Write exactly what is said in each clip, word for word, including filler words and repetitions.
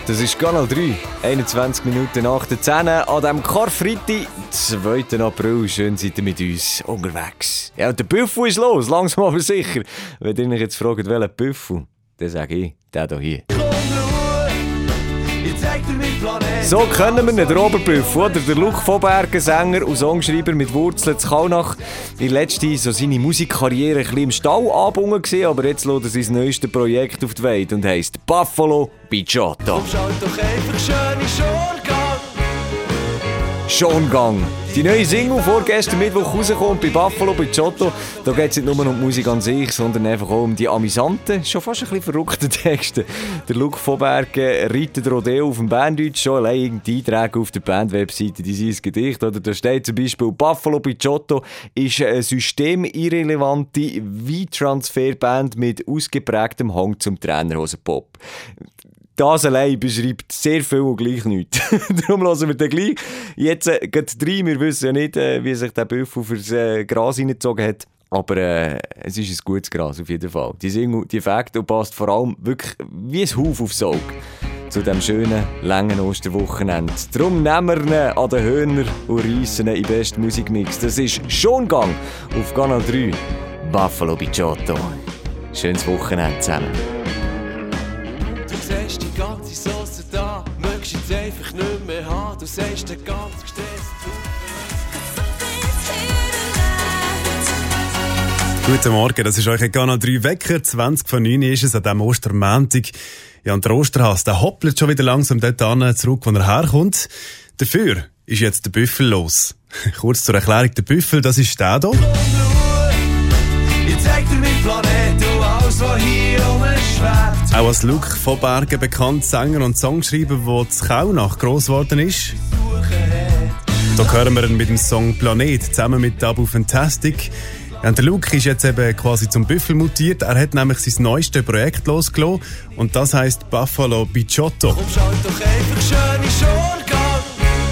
Das ist Kanal drei, einundzwanzig Minuten nach der zehn an diesem Karfreitag, zweiten April. Schön seid ihr mit uns unterwegs. Ja, und der Büffel ist los, langsam aber sicher. Wenn ihr euch jetzt fragt, welcher Büffel, dann sage ich, der hier. So kennen wir ihn, der Oberbüffel, oder? Der Luc von Bergen, Sänger und Songschreiber mit Wurzeln zu Kaunach. In letzter so seine Musikkarriere ein bisschen im Stall angebunden gewesen, aber jetzt lässt er sein neuestes Projekt auf die Welt und heisst Buffalo Bichotto. Schaut doch einfach schöne Schongang. Schongang. Die neue Single vorgestern Mittwoch rauskommt bei Buffalo Bichotto. Da geht es nicht nur um die Musik an sich, sondern einfach auch um die amüsanten, schon fast ein bisschen verrückten Texte. Der Luc von Bergen reitet Rodeo auf dem Berndeutsch. Schon allein die Einträge auf der Bandwebseite, die sind ein Gedicht. Oder da steht zum Beispiel, Buffalo Bichotto ist eine systemirrelevante V-Transfer-Band mit ausgeprägtem Hang zum Trainerhosenpop. Das allein beschreibt sehr viel und gleich nichts. Darum hören wir den gleich. Jetzt äh, geht drei. Wir wissen ja nicht, äh, wie sich der Büffel fürs äh, Gras hineingezogen hat. Aber äh, es ist ein gutes Gras auf jeden Fall. Die Single, die Effekte und passt vor allem wirklich wie ein Haufen aufs Auge zu diesem schönen, langen Osterwochenende. Darum nehmen wir ihn an den Hörner und reissen ihn in den besten Musikmix. Das ist Schongang auf Kanal drei. Buffalo Bichotto. Schönes Wochenende zusammen. Du sagst die ganze Sauce da, möchtest jetzt einfach nicht mehr haben. Du sagst den ganz gestresst. Guten Morgen, das ist euch Kanal drei Wecker. zwanzig von neun ist es an diesem Ostermontag. Ja, und der Osterhase, der hoppelt schon wieder langsam dort an, zurück, wo er herkommt. Dafür ist jetzt der Büffel los. Kurz zur Erklärung, der Büffel, das ist der hier. Ich zeig dir meinen Planet und alles, was hier rumschwebt. Auch als Luc von Bergen bekannt, Sänger und Songschreiber, der zu Kaunach gross geworden ist. Da hören wir ihn mit dem Song Planet zusammen mit Tabu Fantastic. Ja, und der Luc ist jetzt eben quasi zum Büffel mutiert. Er hat nämlich sein neuestes Projekt losgelassen und das heisst Buffalo Bichotto. Komm, schaut doch einfach schöne Schongang.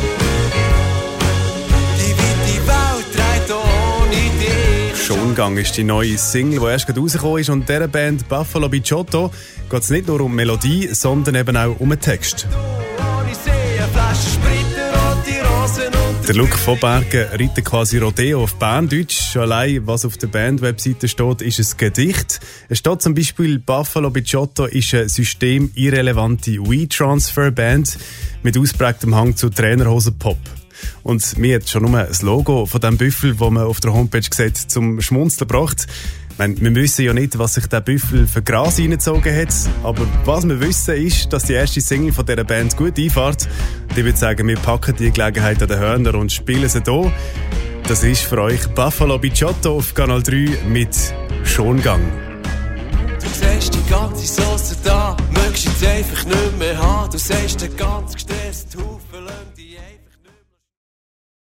Die weite Welt dreht ohne dich. Schongang ist die neue Single, die erst gerade rausgekommen ist. Und dieser Band Buffalo Bichotto geht es nicht nur um Melodie, sondern eben auch um den Text. Ohne See, eine Flasche Sprit, rote Rosen und der Luc von Bergen reitet quasi Rodeo auf Berndeutsch. Schon allein, was auf der Bandwebseite steht, ist ein Gedicht. Es steht zum Beispiel, Buffalo Bichotto ist eine systemirrelevante We-Transfer-Band mit ausprägtem Hang zu Trainerhosen-Pop. Und mir hat schon nur ein Logo von diesem Büffel, das man auf der Homepage sieht, zum Schmunzeln gebracht. Wir wissen ja nicht, was sich der Büffel für Gras reingezogen hat, aber was wir wissen ist, dass die erste Single von dieser Band gut einfährt. Ich würde sagen, wir packen die Gelegenheit an den Hörner und spielen sie hier. Das ist für euch Buffalo Bichotto auf Kanal drei mit Schongang. du sagst die ganze Sauce da, möchtest jetzt einfach nicht mehr haben. Du sagst den ganz gestresst.